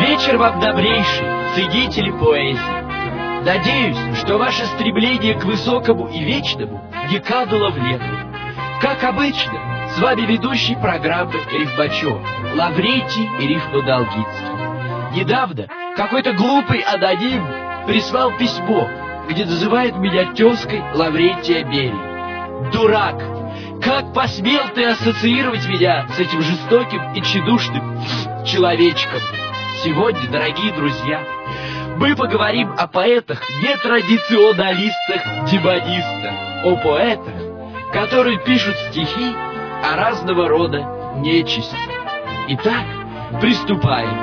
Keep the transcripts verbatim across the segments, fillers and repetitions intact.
Вечер вам добрейший, ценители поэзии. Надеюсь, что ваше стремление к высокому и вечному не кануло в лету. Как обычно, с вами ведущий программы Рифмачев, Лаврентий Рифмодолгинский. Недавно какой-то глупый аноним прислал письмо, где называет меня тезкой Лаврентия Берии. Дурак! Как посмел ты ассоциировать меня с этим жестоким и тщедушным человечком? Сегодня, дорогие друзья, мы поговорим о поэтах, не традиционалистах, демонистах, о поэтах, которые пишут стихи о разного рода нечисти. Итак, приступаем.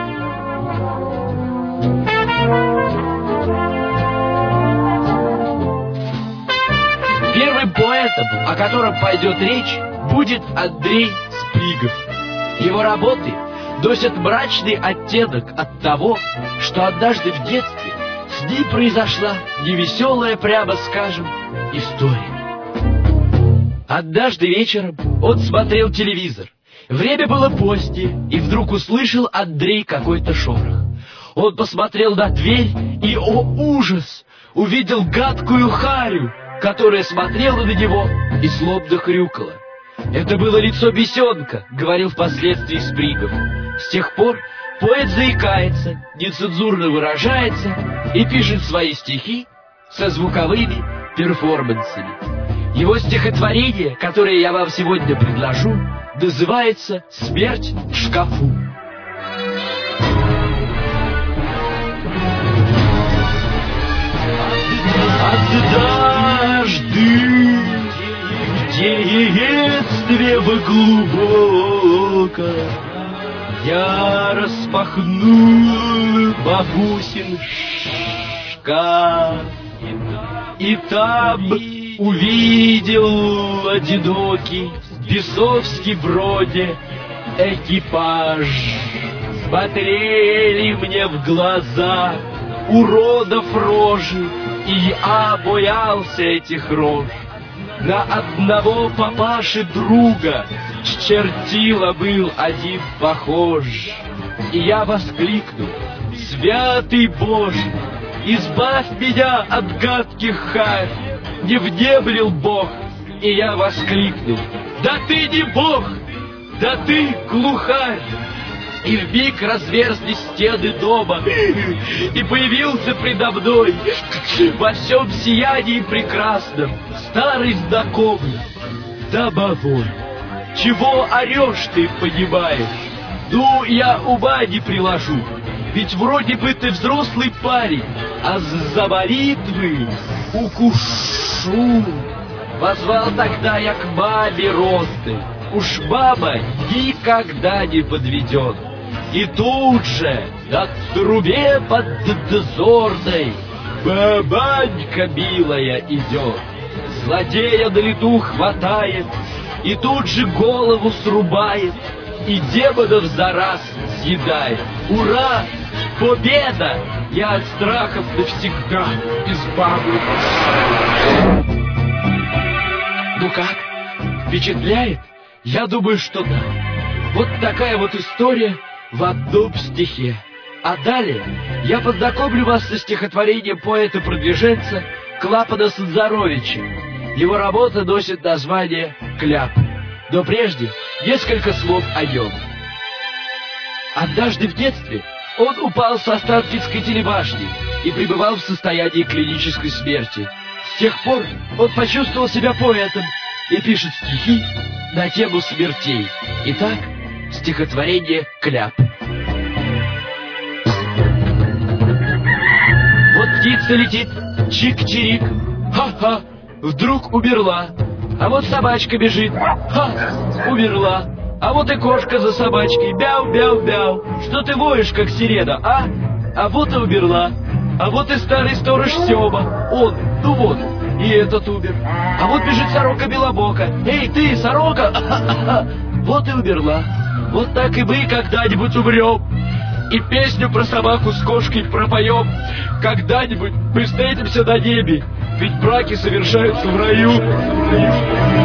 Первым поэтом, о котором пойдет речь, будет Андрей Спригов. Его работы носят мрачный оттенок от того, что однажды в детстве с ним произошла невеселая, прямо скажем, история. Однажды вечером он смотрел телевизор. Время было позднее, и вдруг услышал Андрей какой-то шорох. Он посмотрел на дверь и, о ужас, увидел гадкую харю, которая смотрела на него и злобно хрюкала. Это было лицо бесенка, говорил впоследствии Спригов. С тех пор поэт заикается, нецензурно выражается и пишет свои стихи со звуковыми перформансами. Его стихотворение, которое я вам сегодня предложу, называется «Смерть в шкафу». Однажды в детстве в глубоком я распахнул бабусин шкаф, и там увидел одинокий бесовский вроде экипаж. Смотрели мне в глаза уродов рожи, и я боялся этих рож. На одного папаши друга с чертила был один похож. И я воскликнул: «Святый Боже, избавь меня от гадких харь!» Не внемлил Бог, и я воскликнул: «Да ты не Бог, да ты глухарь!» И вмиг разверзлись стены дома, и появился предо мной во всем сиянии прекрасном старый знакомый домовой. Чего орешь ты, понимаешь? Ну, я ума не приложу, ведь вроде бы ты взрослый парень, а за молитвы укушу. Позвал тогда я к маме родной, уж мама никогда не подведет. И тут же на трубе под дозорной бабанька милая идет. Злодея на лету хватает и тут же голову срубает, и демонов за раз съедает. Ура! Победа! Я от страхов навсегда избавлюсь. Ну как? Впечатляет? Я думаю, что да. Вот такая вот история в одном стихе. А далее я познакомлю вас со стихотворением поэта-продвиженца Клапана Санзаровича. Его работа носит название «Кляп». Но прежде несколько слов о нем. Однажды в детстве он упал с Останкинской телебашни и пребывал в состоянии клинической смерти. С тех пор он почувствовал себя поэтом и пишет стихи на тему смертей. Итак, стихотворение «Кляп». Вот птица летит, чик-чирик, ха-ха, вдруг умерла. А вот собачка бежит, ха, умерла. А вот и кошка за собачкой, бяу-бяу-бяу. Что ты воешь, как сирена, а? А вот и умерла. А вот и старый сторож Сёма, он, ну вот, и этот умер. А вот бежит сорока белобока. Эй, ты, сорока! Вот и умерла. Вот так и мы когда-нибудь умрем. И песню про собаку с кошкой пропоем. Когда-нибудь мы встретимся на небе, ведь браки совершаются в раю.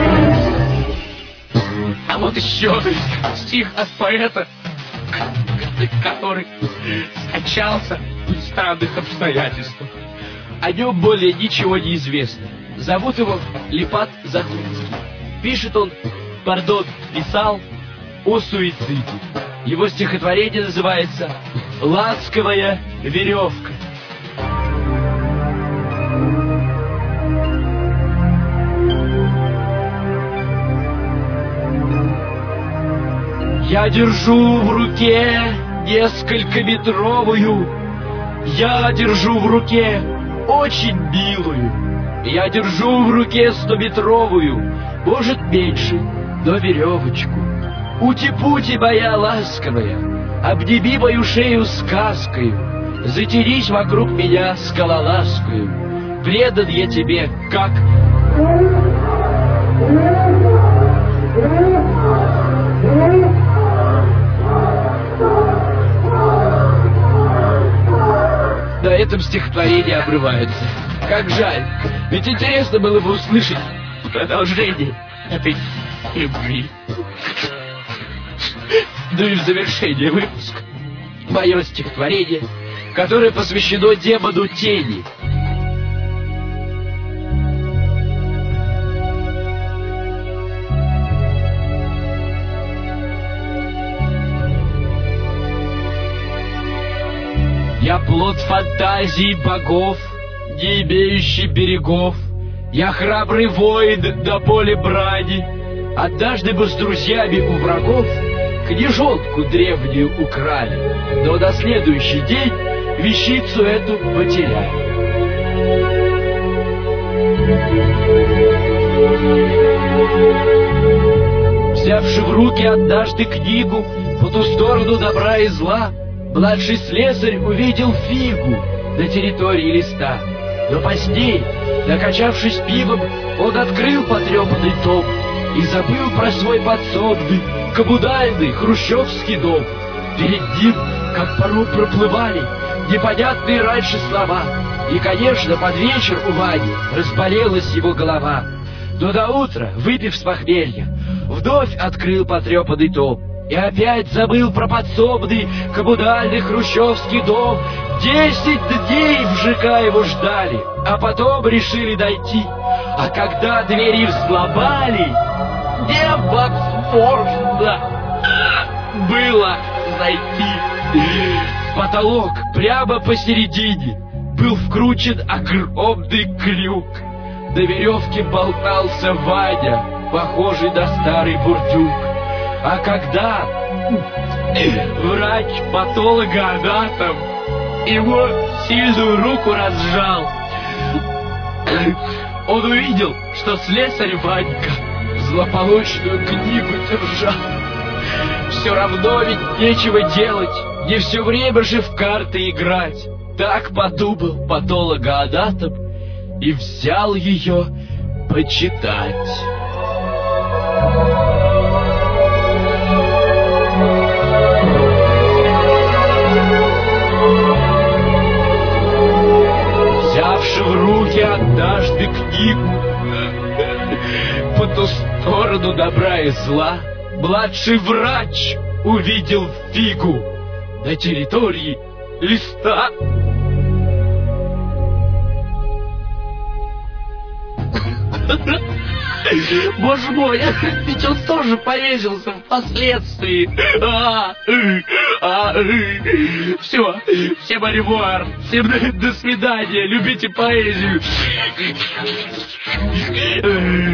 А вот еще стих от поэта который скончался в странных обстоятельствах. О нем более ничего не известно. Зовут его Липат Захунский. Пишет он, пардон, писал о суициде. Его стихотворение называется «Ласковая веревка». Я держу в руке несколькометровую, я держу в руке очень милую, я держу в руке стометровую, может меньше, но веревочку. Ути-пути моя ласковая, обними мою шею сказкою, затерись вокруг меня скалолазкою, предан я тебе, как... На этом стихотворение обрывается. Как жаль, ведь интересно было бы услышать продолжение этой любви. Ну и в завершение выпуска мое стихотворение, которое посвящено демону тени. Я плод фантазий богов, не имеющий берегов. Я храбрый воин на поле брани. Однажды мы с друзьями у врагов книжонку древнюю украли, но на следующий день вещицу эту потеряли. Взявши в руки однажды книгу по ту сторону добра и зла, младший слесарь увидел фигу на территории листа. Но позднее, накачавшись пивом, он открыл потрепанный том и забыл про свой подсобный, коммунальный хрущевский дом. Перед ним, как порой проплывали непонятные раньше слова, и, конечно, под вечер у Вани разболелась его голова. Но до утра, выпив с похмелья, вновь открыл потрепанный том и опять забыл про подсобный коммунальный хрущевский дом. Десять дней в ЖК его ждали, а потом решили дойти. А когда двери взломали, невозможно было зайти. В потолок прямо посередине был вкручен огромный крюк. На веревке болтался Ваня, похожий на старый бурдюк. А когда врач-патологоанатом его сильную руку разжал, он увидел, что слесарь Ванька злополучную книгу держал. Все равно ведь нечего делать, не все время же в карты играть. Так подумал патологоанатом и взял ее почитать. Взявши в руки однажды книгу по ту сторону добра и зла, младший врач увидел фигу на территории листа. Боже мой, ведь он тоже повесился впоследствии. А, а, все, всем аревуар, всем до свидания, любите поэзию.